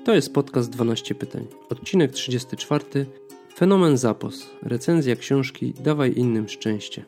To jest podcast 12 pytań. Odcinek 34. Fenomen Zappos. Recenzja książki Dawaj innym szczęście.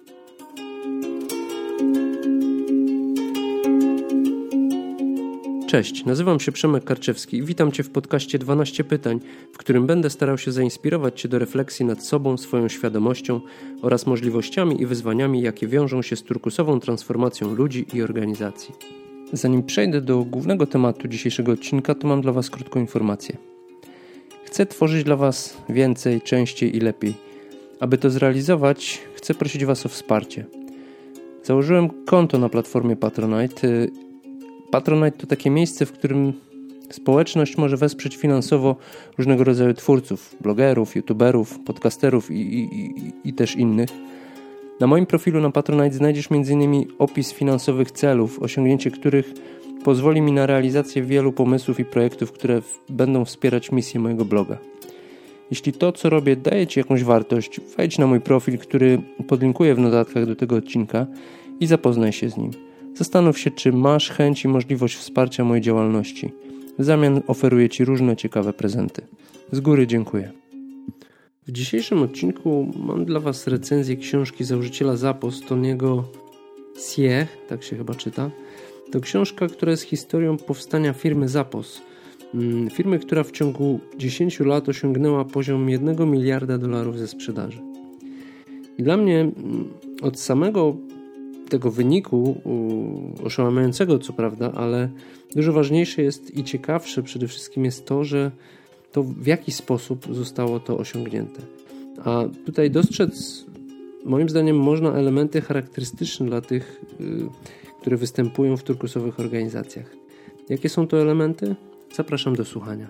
Cześć, nazywam się Przemek Karczewski i witam Cię w podcaście 12 pytań, w którym będę starał się zainspirować Cię do refleksji nad sobą, swoją świadomością oraz możliwościami i wyzwaniami, jakie wiążą się z turkusową transformacją ludzi i organizacji. Zanim przejdę do głównego tematu dzisiejszego odcinka, to mam dla Was krótką informację. Chcę tworzyć dla Was więcej, częściej i lepiej. Aby to zrealizować, chcę prosić Was o wsparcie. Założyłem konto na platformie Patronite. Patronite to takie miejsce, w którym społeczność może wesprzeć finansowo różnego rodzaju twórców, blogerów, youtuberów, podcasterów i też innych. Na moim profilu na Patronite znajdziesz m.in. opis finansowych celów, osiągnięcie których pozwoli mi na realizację wielu pomysłów i projektów, które będą wspierać misję mojego bloga. Jeśli to, co robię, daje Ci jakąś wartość, wejdź na mój profil, który podlinkuję w notatkach do tego odcinka i zapoznaj się z nim. Zastanów się, czy masz chęć i możliwość wsparcia mojej działalności. W zamian oferuję Ci różne ciekawe prezenty. Z góry dziękuję. W dzisiejszym odcinku mam dla Was recenzję książki założyciela Zappos, Tony'ego Hsieh, tak się chyba czyta. To książka, która jest historią powstania firmy Zappos. Firmy, która w ciągu 10 lat osiągnęła poziom $1 miliarda ze sprzedaży. I dla mnie od samego tego wyniku, oszałamiającego co prawda, ale dużo ważniejsze jest i ciekawsze przede wszystkim jest to, że to w jaki sposób zostało to osiągnięte. A tutaj dostrzec, moim zdaniem, można elementy charakterystyczne dla tych, które występują w turkusowych organizacjach. Jakie są to elementy? Zapraszam do słuchania.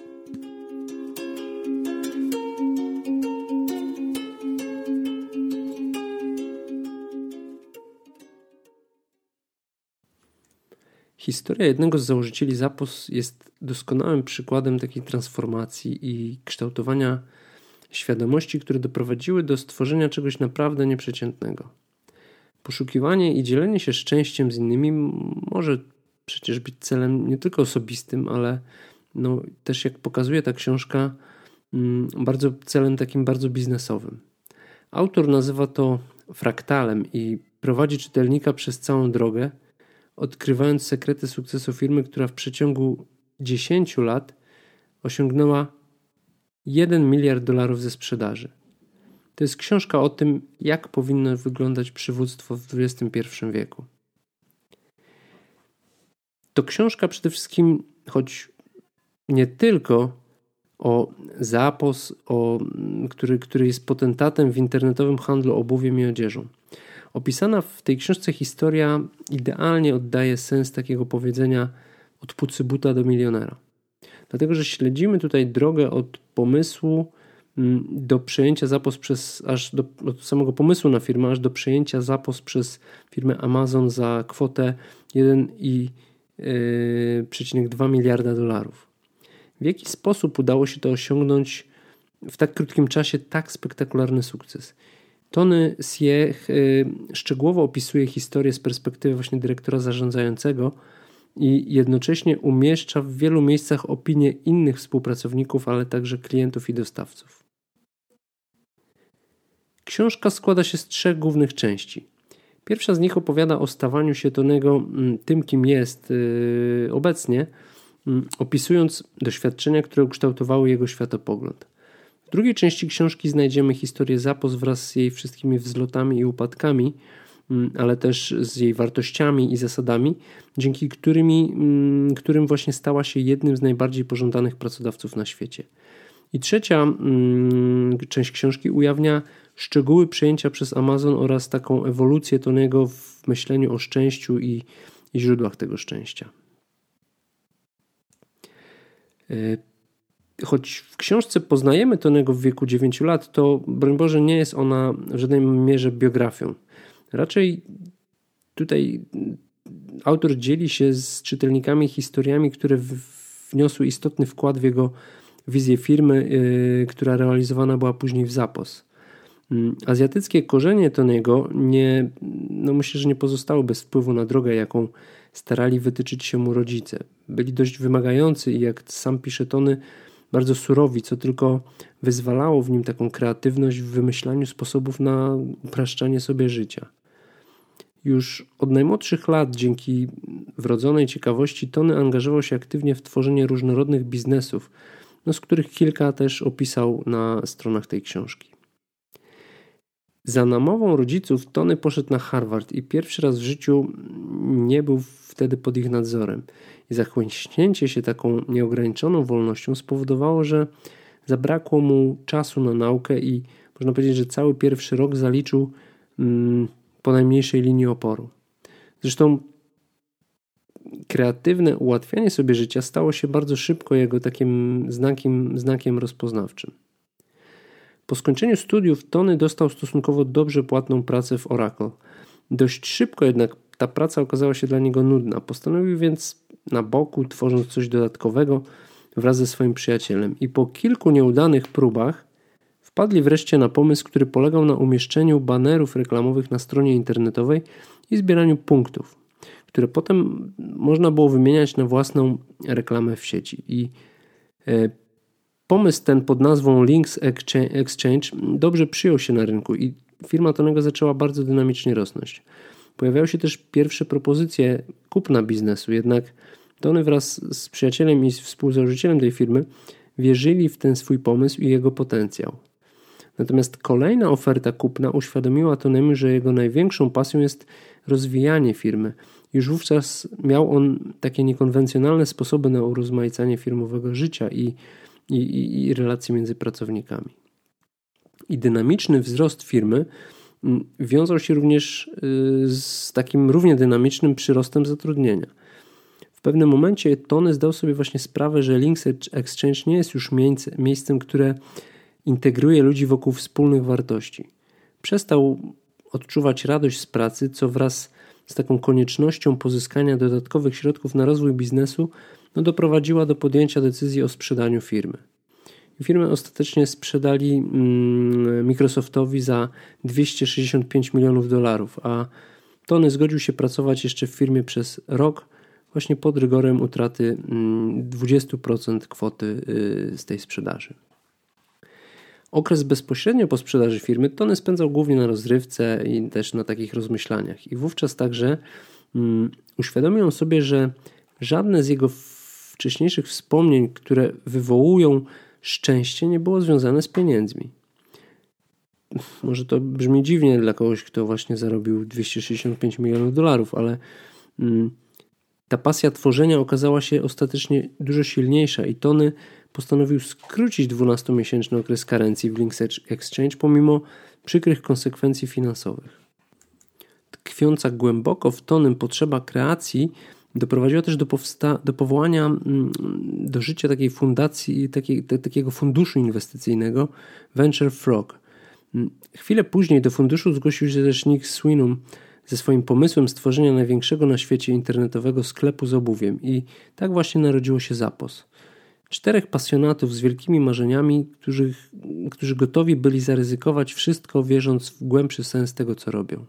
Historia jednego z założycieli Zappos jest doskonałym przykładem takiej transformacji i kształtowania świadomości, które doprowadziły do stworzenia czegoś naprawdę nieprzeciętnego. Poszukiwanie i dzielenie się szczęściem z innymi może przecież być celem nie tylko osobistym, ale też, jak pokazuje ta książka, celem takim bardzo biznesowym. Autor nazywa to fraktalem i prowadzi czytelnika przez całą drogę, odkrywając sekrety sukcesu firmy, która w przeciągu 10 lat osiągnęła $1 miliard ze sprzedaży. To jest książka o tym, jak powinno wyglądać przywództwo w XXI wieku. To książka przede wszystkim, choć nie tylko o Zappos, który jest potentatem w internetowym handlu obuwiem i odzieżą. Opisana w tej książce historia idealnie oddaje sens takiego powiedzenia od pucy buta do milionera. Dlatego, że śledzimy tutaj drogę od pomysłu do przejęcia Zappos od samego pomysłu na firmę, aż do przejęcia Zappos przez firmę Amazon za kwotę $1,2 miliarda. W jaki sposób udało się to osiągnąć w tak krótkim czasie tak spektakularny sukces? Tony Hsieh szczegółowo opisuje historię z perspektywy właśnie dyrektora zarządzającego i jednocześnie umieszcza w wielu miejscach opinie innych współpracowników, ale także klientów i dostawców. Książka składa się z 3 głównych części. Pierwsza z nich opowiada o stawaniu się Tonego tym, kim jest obecnie, opisując doświadczenia, które ukształtowały jego światopogląd. W drugiej części książki znajdziemy historię Zappos wraz z jej wszystkimi wzlotami i upadkami, ale też z jej wartościami i zasadami, dzięki którym właśnie stała się jednym z najbardziej pożądanych pracodawców na świecie. I trzecia część książki ujawnia szczegóły przejęcia przez Amazon oraz taką ewolucję Tonego w myśleniu o szczęściu i źródłach tego szczęścia. Choć w książce poznajemy Tonego w wieku 9 lat, to broń Boże nie jest ona w żadnej mierze biografią. Raczej tutaj autor dzieli się z czytelnikami historiami, które wniosły istotny wkład w jego wizję firmy, która realizowana była później w Zappos. Azjatyckie korzenie Tony'ego myślę, że nie pozostały bez wpływu na drogę, jaką starali wytyczyć się mu rodzice. Byli dość wymagający i jak sam pisze Tony, bardzo surowi, co tylko wyzwalało w nim taką kreatywność w wymyślaniu sposobów na upraszczanie sobie życia. Już od najmłodszych lat, dzięki wrodzonej ciekawości, Tony angażował się aktywnie w tworzenie różnorodnych biznesów, z których kilka też opisał na stronach tej książki. Za namową rodziców Tony poszedł na Harvard i pierwszy raz w życiu nie był wtedy pod ich nadzorem. I zachłyśnięcie się taką nieograniczoną wolnością spowodowało, że zabrakło mu czasu na naukę i można powiedzieć, że cały pierwszy rok zaliczył po najmniejszej linii oporu. Zresztą kreatywne ułatwianie sobie życia stało się bardzo szybko jego takim znakiem rozpoznawczym. Po skończeniu studiów Tony dostał stosunkowo dobrze płatną pracę w Oracle. Dość szybko jednak ta praca okazała się dla niego nudna. Postanowił więc na boku, tworząc coś dodatkowego wraz ze swoim przyjacielem. I po kilku nieudanych próbach wpadli wreszcie na pomysł, który polegał na umieszczeniu banerów reklamowych na stronie internetowej i zbieraniu punktów, które potem można było wymieniać na własną reklamę w sieci. I pomysł ten pod nazwą Links Exchange dobrze przyjął się na rynku i firma Tony'ego zaczęła bardzo dynamicznie rosnąć. Pojawiały się też pierwsze propozycje kupna biznesu, jednak Tony wraz z przyjacielem i współzałożycielem tej firmy wierzyli w ten swój pomysł i jego potencjał. Natomiast kolejna oferta kupna uświadomiła Tonemu, że jego największą pasją jest rozwijanie firmy. Już wówczas miał on takie niekonwencjonalne sposoby na urozmaicanie firmowego życia i relacji między pracownikami. I dynamiczny wzrost firmy wiązał się również z takim równie dynamicznym przyrostem zatrudnienia. W pewnym momencie Tony zdał sobie właśnie sprawę, że Links Exchange nie jest już miejscem, które integruje ludzi wokół wspólnych wartości. Przestał odczuwać radość z pracy, co wraz z taką koniecznością pozyskania dodatkowych środków na rozwój biznesu doprowadziła do podjęcia decyzji o sprzedaniu firmy. Firmę ostatecznie sprzedali Microsoftowi za $265 milionów, a Tony zgodził się pracować jeszcze w firmie przez rok, właśnie pod rygorem utraty 20% kwoty z tej sprzedaży. Okres bezpośrednio po sprzedaży firmy Tony spędzał głównie na rozrywce i też na takich rozmyślaniach. I wówczas także uświadomił on sobie, że żadne z jego wcześniejszych wspomnień, które wywołują szczęście, nie było związane z pieniędzmi. Może to brzmi dziwnie dla kogoś, kto właśnie zarobił $265 milionów, ale ta pasja tworzenia okazała się ostatecznie dużo silniejsza i Tony postanowił skrócić 12-miesięczny okres karencji w Links Exchange pomimo przykrych konsekwencji finansowych. Tkwiąca głęboko w Tonym potrzeba kreacji doprowadziła też do powołania do życia takiej fundacji, takiego funduszu inwestycyjnego Venture Frog. Chwilę później do funduszu zgłosił się też Nick Sweeney ze swoim pomysłem stworzenia największego na świecie internetowego sklepu z obuwiem i tak właśnie narodziło się Zappos. 4 pasjonatów z wielkimi marzeniami, którzy gotowi byli zaryzykować wszystko, wierząc w głębszy sens tego, co robią.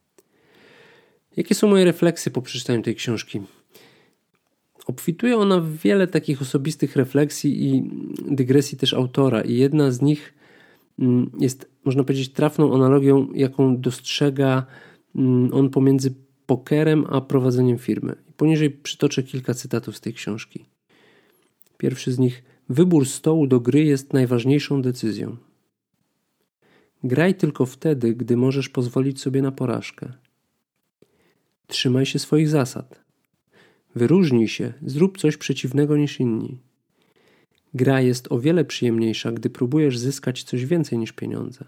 Jakie są moje refleksje po przeczytaniu tej książki? Obfituje ona w wiele takich osobistych refleksji i dygresji też autora i jedna z nich jest, można powiedzieć, trafną analogią, jaką dostrzega on pomiędzy pokerem a prowadzeniem firmy. Poniżej przytoczę kilka cytatów z tej książki. Pierwszy z nich: wybór stołu do gry jest najważniejszą decyzją. Graj tylko wtedy, gdy możesz pozwolić sobie na porażkę. Trzymaj się swoich zasad. Wyróżnij się, zrób coś przeciwnego niż inni. Gra jest o wiele przyjemniejsza, gdy próbujesz zyskać coś więcej niż pieniądze.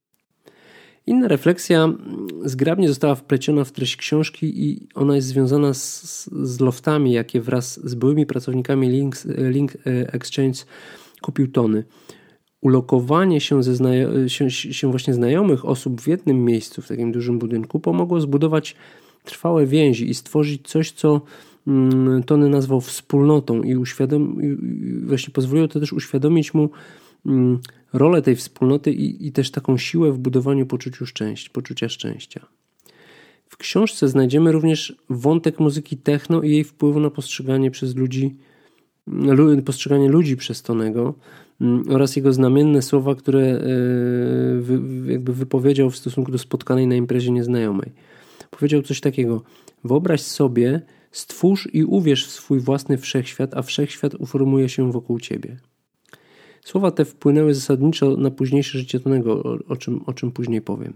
Inna refleksja zgrabnie została wpleciona w treść książki i ona jest związana z loftami, jakie wraz z byłymi pracownikami Link Exchange kupił Tony. Ulokowanie się właśnie znajomych osób w jednym miejscu, w takim dużym budynku, pomogło zbudować trwałe więzi i stworzyć coś, co Tony nazwał wspólnotą i właśnie pozwoliło to też uświadomić mu rolę tej wspólnoty i też taką siłę w budowaniu poczucia szczęścia. W książce znajdziemy również wątek muzyki techno i jej wpływu na postrzeganie ludzi przez Tonego oraz jego znamienne słowa, które wypowiedział w stosunku do spotkanej na imprezie nieznajomej. Powiedział coś takiego: wyobraź sobie, stwórz i uwierz w swój własny wszechświat, a wszechświat uformuje się wokół ciebie. Słowa te wpłynęły zasadniczo na późniejsze życie Tonego, o czym później powiem.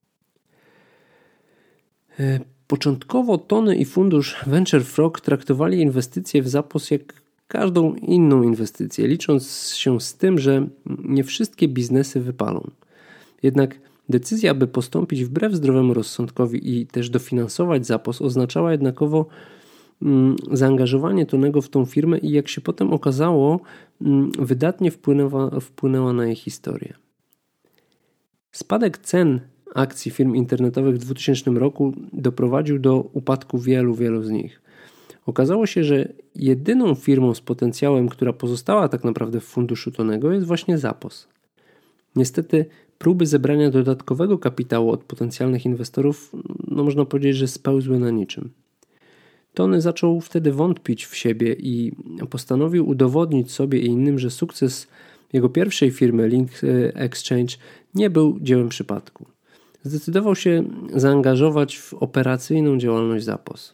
Początkowo Tony i fundusz Venture Frog traktowali inwestycje w Zappos jak każdą inną inwestycję, licząc się z tym, że nie wszystkie biznesy wypalą. Jednak decyzja, by postąpić wbrew zdrowemu rozsądkowi i też dofinansować Zappos, oznaczała jednakowo zaangażowanie Tonego w tą firmę i, jak się potem okazało, wydatnie wpłynęła na jej historię. Spadek cen akcji firm internetowych w 2000 roku doprowadził do upadku wielu z nich. Okazało się, że jedyną firmą z potencjałem, która pozostała tak naprawdę w funduszu Tonego, jest właśnie Zappos. Niestety próby zebrania dodatkowego kapitału od potencjalnych inwestorów, można powiedzieć, że spełzły na niczym. Tony zaczął wtedy wątpić w siebie i postanowił udowodnić sobie i innym, że sukces jego pierwszej firmy Link Exchange nie był dziełem przypadku. Zdecydował się zaangażować w operacyjną działalność Zappos.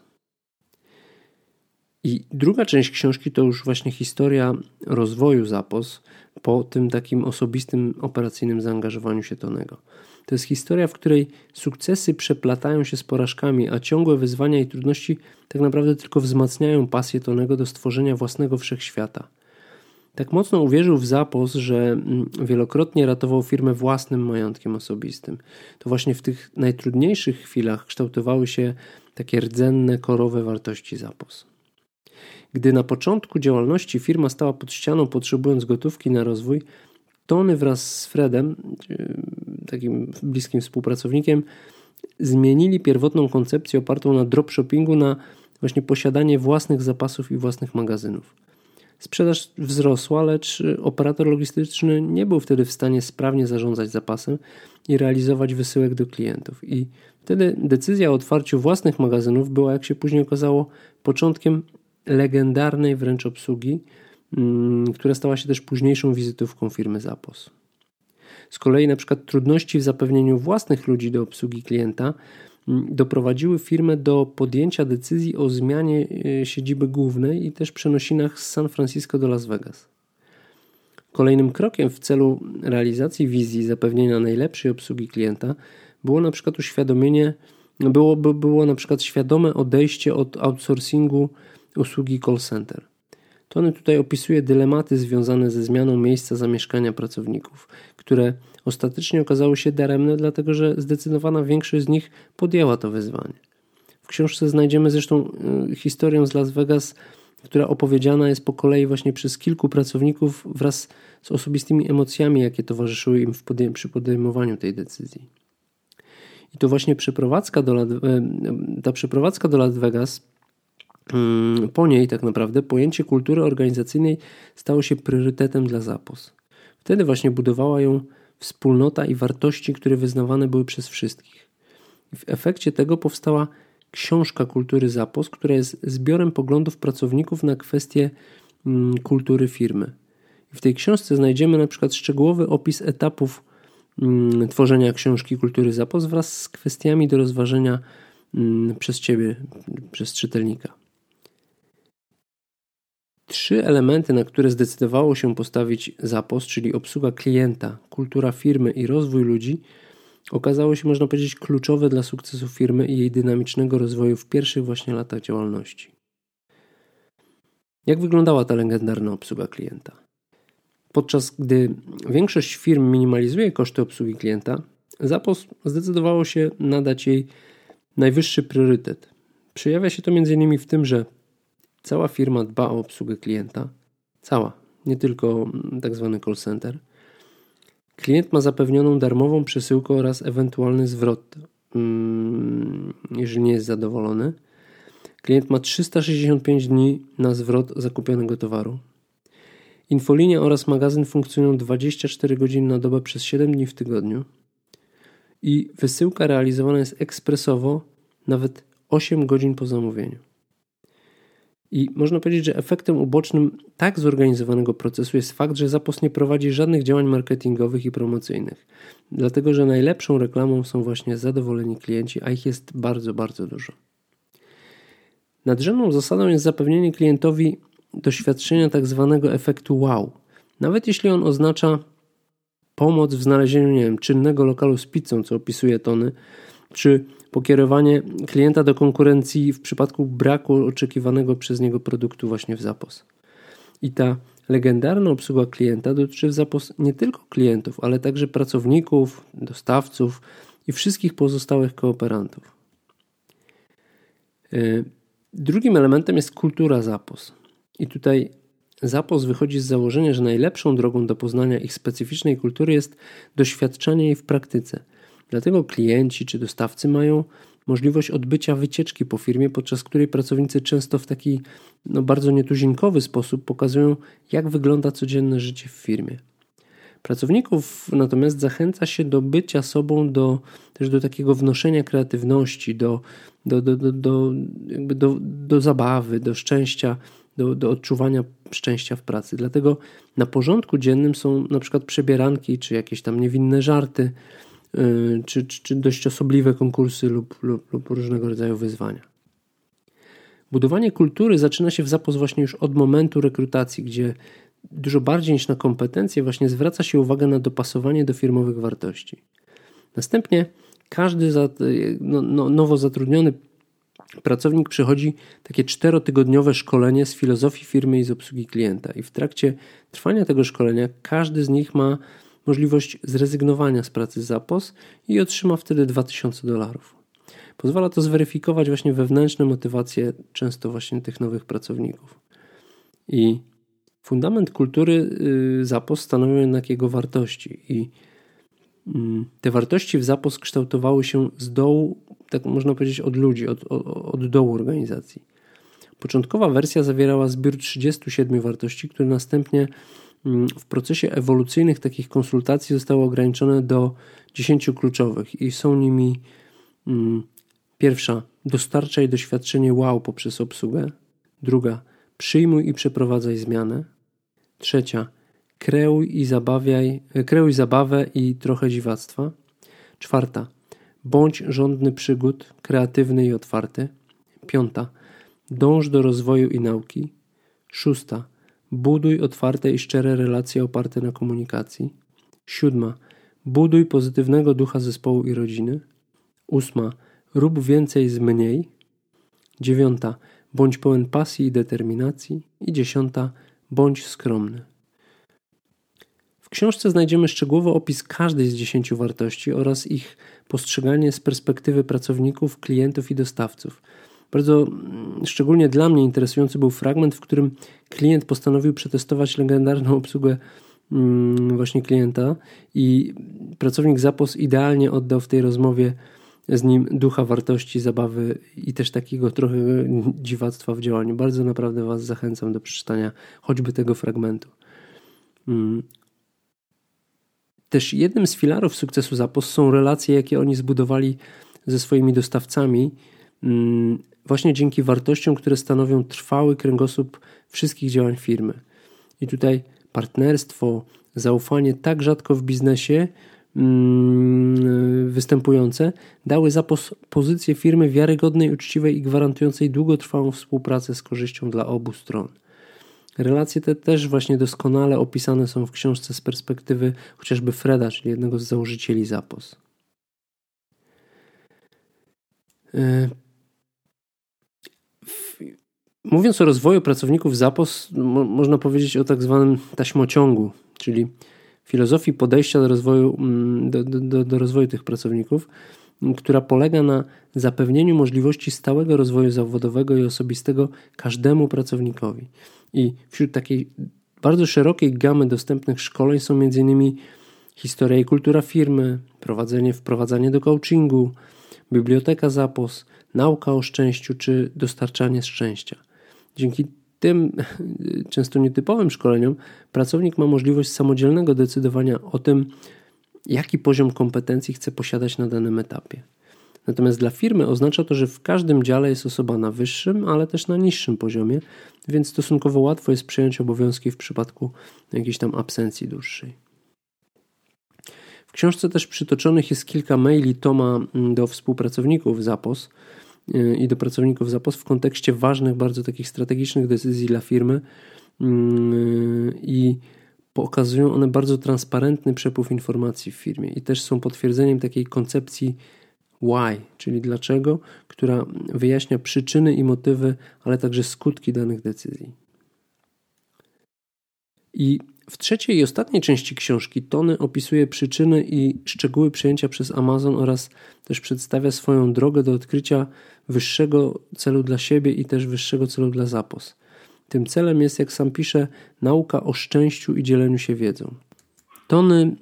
I druga część książki to już właśnie historia rozwoju Zappos po tym takim osobistym, operacyjnym zaangażowaniu się Tonego. To jest historia, w której sukcesy przeplatają się z porażkami, a ciągłe wyzwania i trudności tak naprawdę tylko wzmacniają pasję Tonego do stworzenia własnego wszechświata. Tak mocno uwierzył w Zappos, że wielokrotnie ratował firmę własnym majątkiem osobistym. To właśnie w tych najtrudniejszych chwilach kształtowały się takie rdzenne, korowe wartości Zappos. Gdy na początku działalności firma stała pod ścianą, potrzebując gotówki na rozwój, Tony wraz z Fredem, takim bliskim współpracownikiem, zmienili pierwotną koncepcję opartą na dropshippingu na właśnie posiadanie własnych zapasów i własnych magazynów. Sprzedaż wzrosła, lecz operator logistyczny nie był wtedy w stanie sprawnie zarządzać zapasem i realizować wysyłek do klientów. I wtedy decyzja o otwarciu własnych magazynów była, jak się później okazało, początkiem legendarnej wręcz obsługi, która stała się też późniejszą wizytówką firmy Zappos. Z kolei na przykład trudności w zapewnieniu własnych ludzi do obsługi klienta doprowadziły firmę do podjęcia decyzji o zmianie siedziby głównej i też przenosinach z San Francisco do Las Vegas. Kolejnym krokiem w celu realizacji wizji zapewnienia najlepszej obsługi klienta było na przykład było na przykład świadome odejście od outsourcingu usługi call center. Tony tutaj opisuje dylematy związane ze zmianą miejsca zamieszkania pracowników, które ostatecznie okazały się daremne, dlatego że zdecydowana większość z nich podjęła to wyzwanie. W książce znajdziemy zresztą historię z Las Vegas, która opowiedziana jest po kolei właśnie przez kilku pracowników wraz z osobistymi emocjami, jakie towarzyszyły im przy podejmowaniu tej decyzji. I to właśnie ta przeprowadzka do Las Vegas, po niej tak naprawdę pojęcie kultury organizacyjnej stało się priorytetem dla Zappos. Wtedy właśnie budowała ją wspólnota i wartości, które wyznawane były przez wszystkich. W efekcie tego powstała książka kultury Zappos, która jest zbiorem poglądów pracowników na kwestie kultury firmy. W tej książce znajdziemy na przykład szczegółowy opis etapów tworzenia książki kultury Zappos wraz z kwestiami do rozważenia przez Ciebie, przez czytelnika. 3 elementy, na które zdecydowało się postawić Zappos, czyli obsługa klienta, kultura firmy i rozwój ludzi, okazało się, można powiedzieć, kluczowe dla sukcesu firmy i jej dynamicznego rozwoju w pierwszych właśnie latach działalności. Jak wyglądała ta legendarna obsługa klienta? Podczas gdy większość firm minimalizuje koszty obsługi klienta, Zappos zdecydowało się nadać jej najwyższy priorytet. Przejawia się to m.in. w tym, że cała firma dba o obsługę klienta. Cała, nie tylko tak zwany call center. Klient ma zapewnioną darmową przesyłkę oraz ewentualny zwrot, jeżeli nie jest zadowolony. Klient ma 365 dni na zwrot zakupionego towaru. Infolinia oraz magazyn funkcjonują 24 godziny na dobę przez 7 dni w tygodniu i wysyłka realizowana jest ekspresowo, nawet 8 godzin po zamówieniu. I można powiedzieć, że efektem ubocznym tak zorganizowanego procesu jest fakt, że Zappos nie prowadzi żadnych działań marketingowych i promocyjnych, dlatego że najlepszą reklamą są właśnie zadowoleni klienci, a ich jest bardzo, bardzo dużo. Nadrzędną zasadą jest zapewnienie klientowi doświadczenia tak zwanego efektu wow. Nawet jeśli on oznacza pomoc w znalezieniu, czynnego lokalu z pizzą, co opisuje Tony, czy pokierowanie klienta do konkurencji w przypadku braku oczekiwanego przez niego produktu właśnie w Zappos. I ta legendarna obsługa klienta dotyczy w Zappos nie tylko klientów, ale także pracowników, dostawców i wszystkich pozostałych kooperantów. Drugim elementem jest kultura Zappos. I tutaj Zappos wychodzi z założenia, że najlepszą drogą do poznania ich specyficznej kultury jest doświadczanie jej w praktyce. Dlatego klienci czy dostawcy mają możliwość odbycia wycieczki po firmie, podczas której pracownicy często w taki bardzo nietuzinkowy sposób pokazują, jak wygląda codzienne życie w firmie. Pracowników natomiast zachęca się do bycia sobą, też do takiego wnoszenia kreatywności, do zabawy, do szczęścia, do odczuwania szczęścia w pracy. Dlatego na porządku dziennym są na przykład przebieranki, czy jakieś tam niewinne żarty, czy dość osobliwe konkursy lub różnego rodzaju wyzwania. Budowanie kultury zaczyna się w Zappos właśnie już od momentu rekrutacji, gdzie dużo bardziej niż na kompetencje właśnie zwraca się uwagę na dopasowanie do firmowych wartości. Następnie każdy nowo zatrudniony pracownik przechodzi takie 4-tygodniowe szkolenie z filozofii firmy i z obsługi klienta. I w trakcie trwania tego szkolenia każdy z nich ma możliwość zrezygnowania z pracy z Zappos i otrzyma wtedy $2000. Pozwala to zweryfikować właśnie wewnętrzne motywacje często właśnie tych nowych pracowników. I fundament kultury Zappos stanowią jednak jego wartości. I te wartości w Zappos kształtowały się z dołu, tak można powiedzieć, od ludzi, od dołu organizacji. Początkowa wersja zawierała zbiór 37 wartości, które następnie w procesie ewolucyjnych takich konsultacji zostały ograniczone do 10 kluczowych i są nimi pierwsza, dostarczaj doświadczenie wow poprzez obsługę. Druga, przyjmuj i przeprowadzaj zmianę. Trzecia, kreuj zabawę i trochę dziwactwa. Czwarta, bądź żądny przygód, kreatywny i otwarty. Piąta, dąż do rozwoju i nauki. Szósta, buduj otwarte i szczere relacje oparte na komunikacji. 7. Buduj pozytywnego ducha zespołu i rodziny. 8. Rób więcej z mniej. 9. Bądź pełen pasji i determinacji. I 10. Bądź skromny. W książce znajdziemy szczegółowy opis każdej z 10 wartości oraz ich postrzeganie z perspektywy pracowników, klientów i dostawców. Bardzo szczególnie dla mnie interesujący był fragment, w którym klient postanowił przetestować legendarną obsługę właśnie klienta i pracownik Zappos idealnie oddał w tej rozmowie z nim ducha wartości, zabawy i też takiego trochę dziwactwa w działaniu. Bardzo naprawdę Was zachęcam do przeczytania choćby tego fragmentu. Też jednym z filarów sukcesu Zappos są relacje, jakie oni zbudowali ze swoimi dostawcami, właśnie dzięki wartościom, które stanowią trwały kręgosłup wszystkich działań firmy. I tutaj partnerstwo, zaufanie tak rzadko w biznesie występujące dały Zappos pozycję firmy wiarygodnej, uczciwej i gwarantującej długotrwałą współpracę z korzyścią dla obu stron. Relacje te też właśnie doskonale opisane są w książce z perspektywy chociażby Freda, czyli jednego z założycieli Zappos. Mówiąc o rozwoju pracowników Zappos, można powiedzieć o tak zwanym taśmociągu, czyli filozofii podejścia do rozwoju tych pracowników, która polega na zapewnieniu możliwości stałego rozwoju zawodowego i osobistego każdemu pracownikowi. I wśród takiej bardzo szerokiej gamy dostępnych szkoleń są m.in. historia i kultura firmy, wprowadzanie do coachingu, biblioteka Zappos, nauka o szczęściu czy dostarczanie szczęścia. Dzięki tym często nietypowym szkoleniom pracownik ma możliwość samodzielnego decydowania o tym, jaki poziom kompetencji chce posiadać na danym etapie. Natomiast dla firmy oznacza to, że w każdym dziale jest osoba na wyższym, ale też na niższym poziomie, więc stosunkowo łatwo jest przejąć obowiązki w przypadku jakiejś tam absencji dłuższej. W książce też przytoczonych jest kilka maili Toma do współpracowników Zappos i do pracowników Zappos w kontekście ważnych, bardzo takich strategicznych decyzji dla firmy i pokazują one bardzo transparentny przepływ informacji w firmie i też są potwierdzeniem takiej koncepcji why, czyli dlaczego, która wyjaśnia przyczyny i motywy, ale także skutki danych decyzji. I w trzeciej i ostatniej części książki Tony opisuje przyczyny i szczegóły przejęcia przez Amazon oraz też przedstawia swoją drogę do odkrycia wyższego celu dla siebie i też wyższego celu dla Zappos. Tym celem jest, jak sam pisze, nauka o szczęściu i dzieleniu się wiedzą. Tony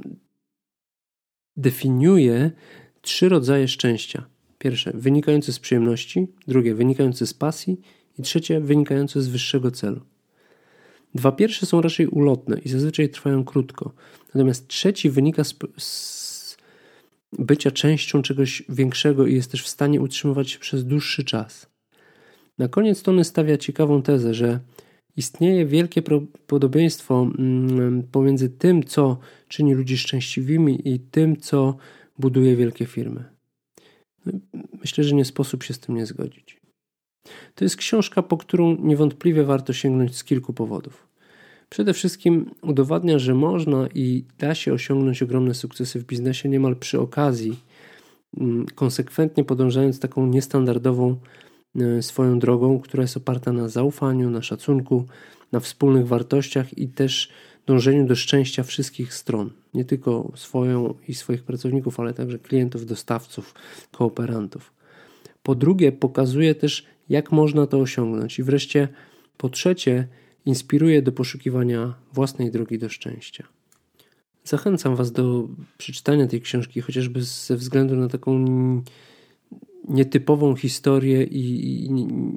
definiuje 3 rodzaje szczęścia. Pierwsze, wynikające z przyjemności, drugie, wynikające z pasji i trzecie, wynikające z wyższego celu. 2 pierwsze są raczej ulotne i zazwyczaj trwają krótko. Natomiast trzeci wynika z bycia częścią czegoś większego i jest też w stanie utrzymywać się przez dłuższy czas. Na koniec Tony stawia ciekawą tezę, że istnieje wielkie podobieństwo pomiędzy tym, co czyni ludzi szczęśliwymi i tym, co buduje wielkie firmy. Myślę, że nie sposób się z tym nie zgodzić. To jest książka, po którą niewątpliwie warto sięgnąć z kilku powodów. Przede wszystkim udowadnia, że można i da się osiągnąć ogromne sukcesy w biznesie niemal przy okazji, konsekwentnie podążając taką niestandardową swoją drogą, która jest oparta na zaufaniu, na szacunku, na wspólnych wartościach i też dążeniu do szczęścia wszystkich stron. Nie tylko swoją i swoich pracowników, ale także klientów, dostawców, kooperantów. Po drugie, pokazuje też, jak można to osiągnąć. I wreszcie, po trzecie, inspiruje do poszukiwania własnej drogi do szczęścia. Zachęcam Was do przeczytania tej książki, chociażby ze względu na taką nietypową historię i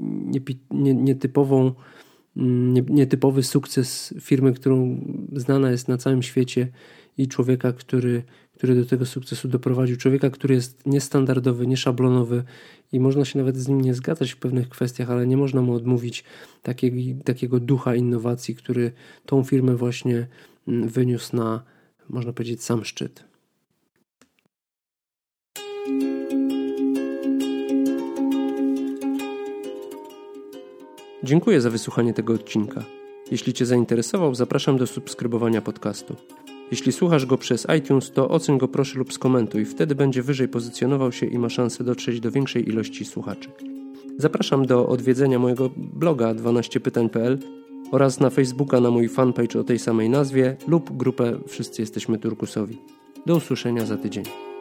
nietypowy sukces firmy, którą znana jest na całym świecie i człowieka, który do tego sukcesu doprowadził. Człowieka, który jest niestandardowy, nieszablonowy i można się nawet z nim nie zgadzać w pewnych kwestiach, ale nie można mu odmówić takiego ducha innowacji, który tą firmę właśnie wyniósł na, można powiedzieć, sam szczyt. Dziękuję za wysłuchanie tego odcinka. Jeśli Cię zainteresował, zapraszam do subskrybowania podcastu. Jeśli słuchasz go przez iTunes, to oceń go proszę lub skomentuj, wtedy będzie wyżej pozycjonował się i ma szansę dotrzeć do większej ilości słuchaczy. Zapraszam do odwiedzenia mojego bloga 12pytań.pl oraz na Facebooka na mój fanpage o tej samej nazwie lub grupę Wszyscy Jesteśmy Turkusowi. Do usłyszenia za tydzień.